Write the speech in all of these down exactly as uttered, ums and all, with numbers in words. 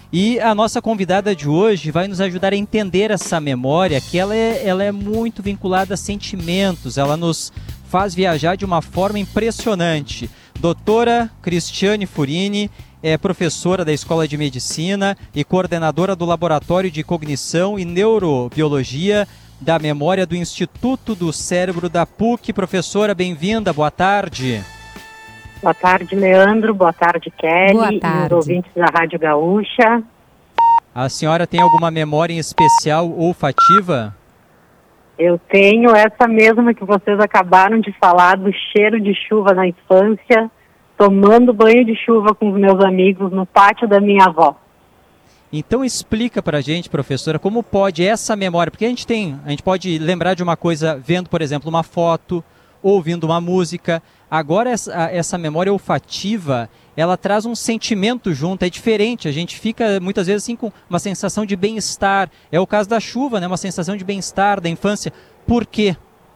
E a nossa convidada de hoje vai nos ajudar a entender essa memória, que ela é, ela é muito vinculada a sentimentos, ela nos faz viajar de uma forma impressionante. Doutora Cristiane Furini é professora da Escola de Medicina e coordenadora do Laboratório de Cognição e Neurobiologia da Memória do Instituto do Cérebro da P U C. Professora, bem-vinda, boa tarde. Boa tarde, Leandro. Boa tarde, Kelly. Boa tarde. E os ouvintes da Rádio Gaúcha. A senhora tem alguma memória em especial olfativa? Eu tenho essa mesma que vocês acabaram de falar, do cheiro de chuva na infância, tomando banho de chuva com os meus amigos no pátio da minha avó. Então explica pra gente, professora, como pode essa memória, porque a gente tem, a gente pode lembrar de uma coisa vendo, por exemplo, uma foto, ouvindo uma música. Agora essa, essa memória olfativa, ela traz um sentimento junto, é diferente, a gente fica muitas vezes assim com uma sensação de bem-estar. É o caso da chuva, né? Uma sensação de bem-estar da infância. Por quê?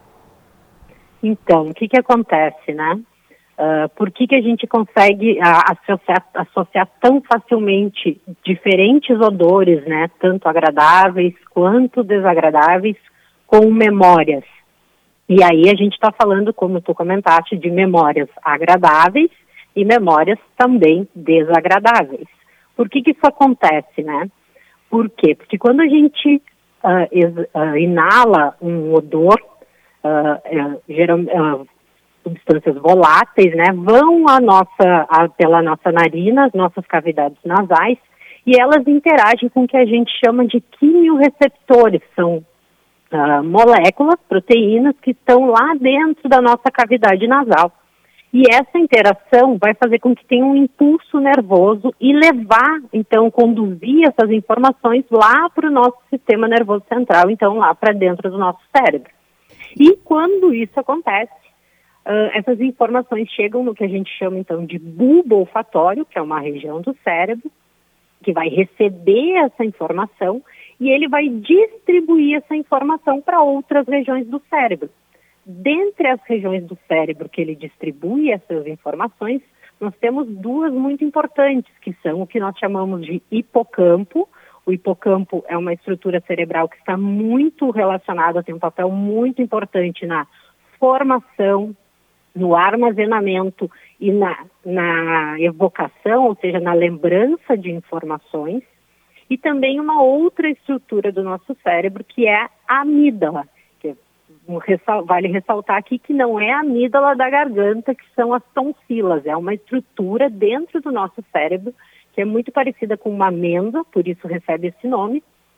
Então, o que que acontece, né? Uh, por que que a gente consegue uh, associar, associar tão facilmente diferentes odores, né? Tanto agradáveis quanto desagradáveis, com memórias? E aí a gente está falando, como tu comentaste, de memórias agradáveis e memórias também desagradáveis. Por que que isso acontece, né? Por quê? Porque quando a gente uh, ex, uh, inala um odor, uh, uh, geral, uh, substâncias voláteis, né, vão a nossa, a, pela nossa narina, as nossas cavidades nasais, e elas interagem com o que a gente chama de quimiorreceptores, são Uh, moléculas, proteínas que estão lá dentro da nossa cavidade nasal. E essa interação vai fazer com que tenha um impulso nervoso e levar, então, conduzir essas informações lá para o nosso sistema nervoso central, então lá para dentro do nosso cérebro. E quando isso acontece, uh, essas informações chegam no que a gente chama, então, de bulbo olfatório, que é uma região do cérebro, que vai receber essa informação e ele vai distribuir essa informação para outras regiões do cérebro. Dentre as regiões do cérebro que ele distribui essas informações, nós temos duas muito importantes, que são o que nós chamamos de hipocampo. O hipocampo é uma estrutura cerebral que está muito relacionada, tem um papel muito importante na formação, no armazenamento e na, na evocação, ou seja, na lembrança de informações. E também uma outra estrutura do nosso cérebro, que é a amígdala. Que vale ressaltar aqui que não é a amígdala da garganta, que são as tonsilas. É uma estrutura dentro do nosso cérebro, que é muito parecida com uma amêndoa, por isso recebe esse nome.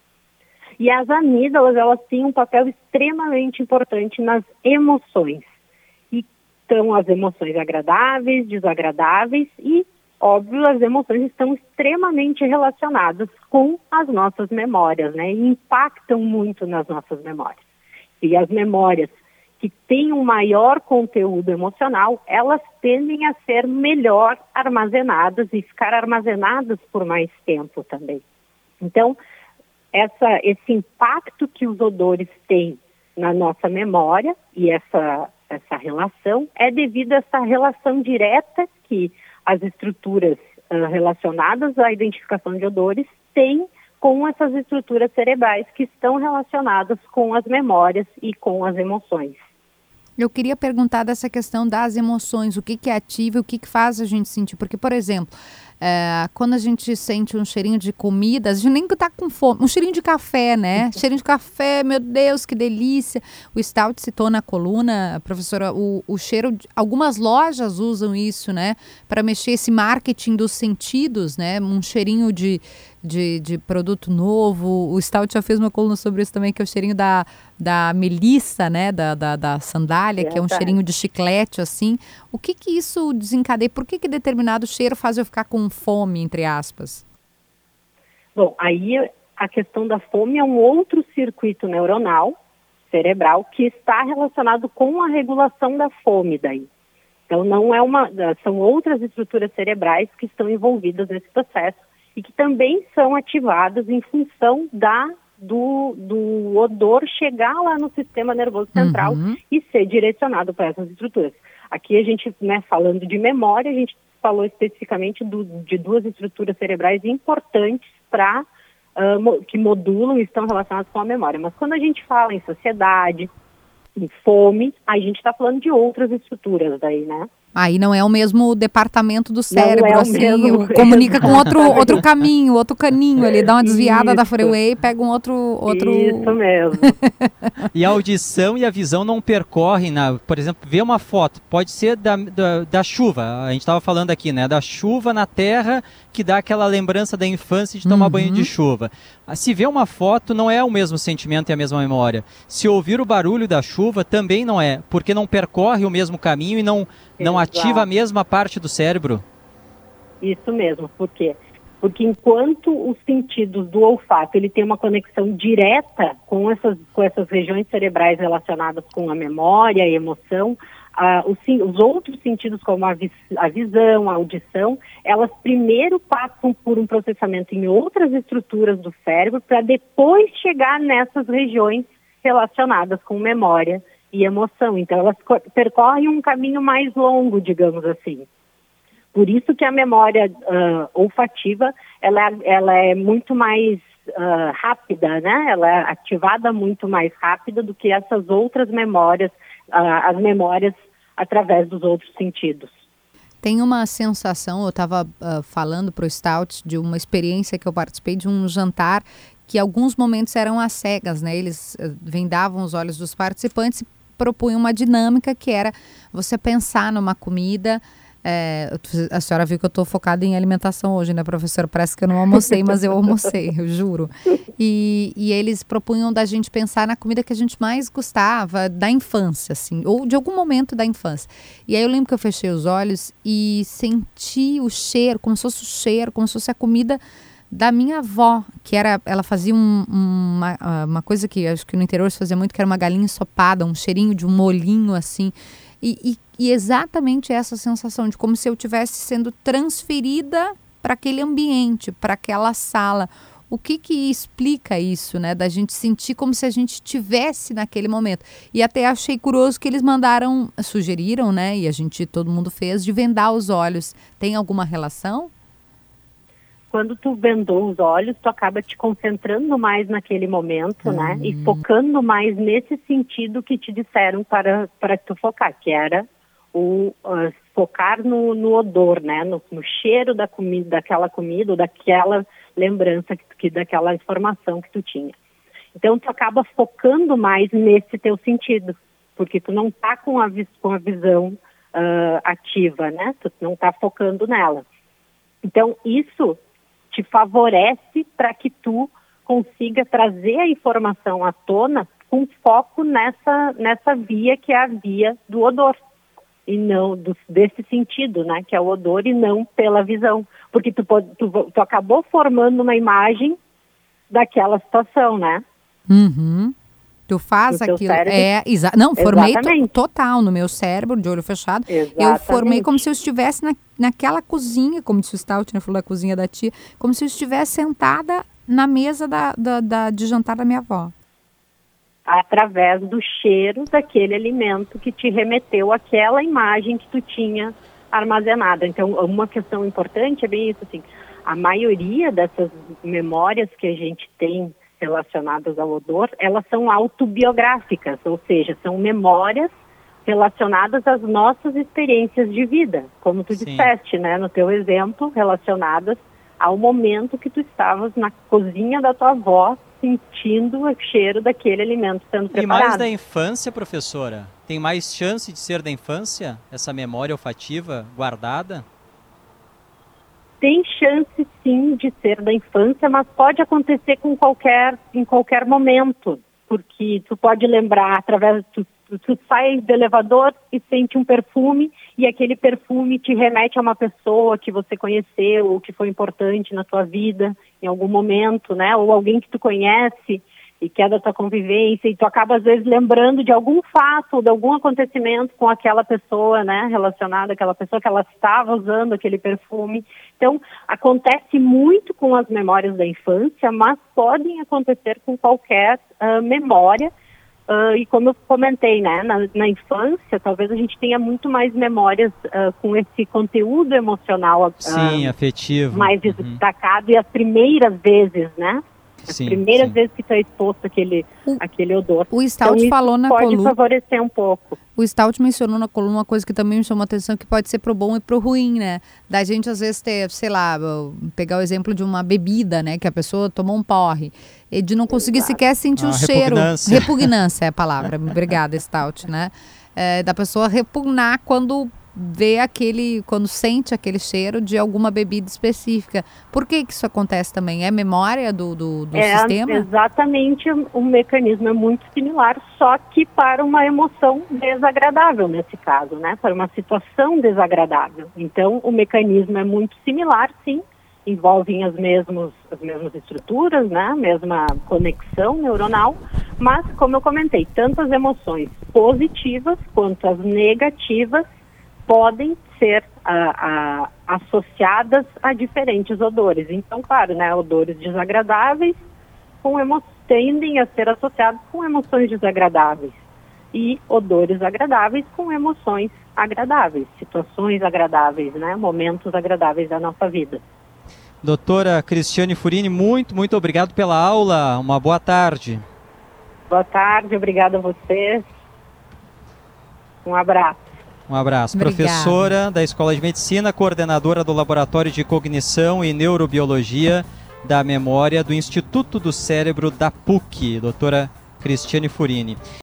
E as amígdalas, elas têm um papel extremamente importante nas emoções. E estão as emoções agradáveis, desagradáveis e óbvio, as emoções estão extremamente relacionadas com as nossas memórias, né? E impactam muito nas nossas memórias. E as memórias que têm um maior conteúdo emocional, elas tendem a ser melhor armazenadas e ficar armazenadas por mais tempo também. Então, essa, esse impacto que os odores têm na nossa memória e essa, essa relação é devido a essa relação direta que as estruturas uh, relacionadas à identificação de odores têm com essas estruturas cerebrais que estão relacionadas com as memórias e com as emoções. Eu queria perguntar dessa questão das emoções, o que, que é ativo e o que, que faz a gente sentir. Porque, por exemplo, é, quando a gente sente um cheirinho de comida, a gente nem está com fome, um cheirinho de café, né? Cheirinho de café, meu Deus, que delícia. O Stout citou na coluna, professora, o, o cheiro, de, algumas lojas usam isso, né? Para mexer esse marketing dos sentidos, né? Um cheirinho de, de, de produto novo. O Stout já fez uma coluna sobre isso também, que é o cheirinho da, da melissa, né? Da, da, da sandália, que é um cheirinho de chiclete, assim. O que que isso desencadeia? Por que que determinado cheiro faz eu ficar com fome, entre aspas? Bom, aí a questão da fome é um outro circuito neuronal cerebral que está relacionado com a regulação da fome daí. Então não é uma, são outras estruturas cerebrais que estão envolvidas nesse processo e que também são ativadas em função da do, do odor chegar lá no sistema nervoso central uhum. e ser direcionado para essas estruturas. Aqui a gente, né, falando de memória, a gente falou especificamente do, de duas estruturas cerebrais importantes para uh, que modulam e estão relacionados com a memória. Mas quando a gente fala em saciedade, em fome, a gente está falando de outras estruturas daí, né? Aí não é o mesmo departamento do cérebro, é assim, mesmo, comunica com outro, outro caminho, outro caninho ali, dá uma desviada Isso. da freeway e pega um outro, outro... Isso mesmo. E a audição e a visão não percorrem, na, por exemplo, ver uma foto, pode ser da, da, da chuva, a gente estava falando aqui, né, da chuva na terra, que dá aquela lembrança da infância de tomar uhum. banho de chuva. Se ver uma foto não é o mesmo sentimento e a mesma memória. Se ouvir o barulho da chuva também não é, porque não percorre o mesmo caminho e não, não ativa a mesma parte do cérebro. Isso mesmo, por quê? Porque enquanto os sentidos do olfato, ele tem uma conexão direta com essas, com essas regiões cerebrais relacionadas com a memória, a emoção, ah, os, os outros sentidos, como a, vis, a visão, a audição, elas primeiro passam por um processamento em outras estruturas do cérebro para depois chegar nessas regiões relacionadas com memória e emoção. Então, elas percorrem um caminho mais longo, digamos assim. Por isso que a memória uh, olfativa, ela, ela é muito mais uh, rápida, né? Ela é ativada muito mais rápida do que essas outras memórias, uh, as memórias através dos outros sentidos. Tem uma sensação, eu estava uh, falando para o Stout de uma experiência que eu participei de um jantar que alguns momentos eram às cegas, né? Eles uh, vendavam os olhos dos participantes e propunham uma dinâmica que era você pensar numa comida. É, a senhora viu que eu estou focada em alimentação hoje, né, professora? Parece que eu não almocei, mas eu almocei, eu juro. E, e eles propunham da gente pensar na comida que a gente mais gostava da infância, assim, ou de algum momento da infância. E aí eu lembro que eu fechei os olhos e senti o cheiro, como se fosse o cheiro, como se fosse a comida da minha avó, que era, ela fazia um, um, uma, uma coisa que acho que no interior se fazia muito, que era uma galinha ensopada, um cheirinho de um molhinho, assim. E, e, e exatamente essa sensação de como se eu estivesse sendo transferida para aquele ambiente, para aquela sala. O que que explica isso, né? Da gente sentir como se a gente estivesse naquele momento. E até achei curioso que eles mandaram, sugeriram, né? E a gente, todo mundo fez, de vendar os olhos. Tem alguma relação? Quando tu vendou os olhos, tu acaba te concentrando mais naquele momento, uhum. né? E focando mais nesse sentido que te disseram para, para tu focar, que era o uh, focar no, no odor, né? No, no cheiro da comida, daquela comida, ou daquela lembrança, que, que, daquela informação que tu tinha. Então, tu acaba focando mais nesse teu sentido, porque tu não tá com a, vis, com a visão uh, ativa, né? Tu não tá focando nela. Então, isso te favorece para que tu consiga trazer a informação à tona com foco nessa, nessa via que é a via do odor, e não do, desse sentido, né, que é o odor e não pela visão, porque tu, pode, tu, tu acabou formando uma imagem daquela situação, né? Uhum. Tu faz aquilo, cérebro, é, exa- não, formei to- total no meu cérebro, de olho fechado, exatamente. Eu formei como se eu estivesse na, naquela cozinha, como disse o Stout, né, falou da cozinha da tia, como se eu estivesse sentada na mesa da, da, da, de jantar da minha avó. Através do cheiro daquele alimento que te remeteu àquela imagem que tu tinha armazenada. Então, uma questão importante é bem isso, assim, a maioria dessas memórias que a gente tem relacionadas ao odor, elas são autobiográficas, ou seja, são memórias relacionadas às nossas experiências de vida, como tu Sim. disseste, né, no teu exemplo, relacionadas ao momento que tu estavas na cozinha da tua avó, sentindo o cheiro daquele alimento sendo preparado. E mais da infância, professora? Tem mais chance de ser da infância, essa memória olfativa guardada? Tem chance, sim, de ser da infância, mas pode acontecer com qualquer, em qualquer momento, porque tu pode lembrar através, tu, tu, tu sai do elevador e sente um perfume, e aquele perfume te remete a uma pessoa que você conheceu, ou que foi importante na tua vida, em algum momento, né, ou alguém que tu conhece, e que é da tua convivência, e tu acaba às vezes lembrando de algum fato ou de algum acontecimento com aquela pessoa, né, relacionada àquela pessoa que ela estava usando aquele perfume. Então, acontece muito com as memórias da infância, mas podem acontecer com qualquer uh, memória Uh, e como eu comentei, né, na, na infância, talvez a gente tenha muito mais memórias uh, com esse conteúdo emocional uh, Sim, afetivo. mais uhum. destacado, e as primeiras vezes, né? As Sim, primeiras sim. vezes que está exposto aquele, O- aquele odor. O Stout Então, falou na pode coluna. favorecer um pouco. O Stout mencionou na coluna uma coisa que também me chamou a atenção, que pode ser pro bom e pro ruim, né? Da gente, às vezes, ter, sei lá, pegar o exemplo de uma bebida, né? Que a pessoa tomou um porre. E de não conseguir Exato. sequer sentir Ah, o cheiro. repugnância. Repugnância é a palavra. Obrigada, Stout, né? É, da pessoa repugnar quando vê aquele, quando sente aquele cheiro de alguma bebida específica. Por que que isso acontece também? É memória do, do, do é, sistema? Exatamente, o mecanismo é muito similar, só que para uma emoção desagradável nesse caso, né? Para uma situação desagradável. Então, o mecanismo é muito similar, sim, envolvem as mesmas, as mesmas estruturas, né? A mesma conexão neuronal, mas, como eu comentei, tanto as emoções positivas quanto as negativas podem ser ah, ah, associadas a diferentes odores. Então, claro, né, odores desagradáveis com emo- tendem a ser associados com emoções desagradáveis, e odores agradáveis com emoções agradáveis, situações agradáveis, né, momentos agradáveis da nossa vida. Doutora Cristiane Furini, muito, muito obrigado pela aula. Uma boa tarde. Boa tarde, obrigada a vocês. Um abraço. Um abraço. Obrigada. Professora da Escola de Medicina, coordenadora do Laboratório de Cognição e Neurobiologia da Memória do Instituto do Cérebro da P U C, doutora Cristiane Furini.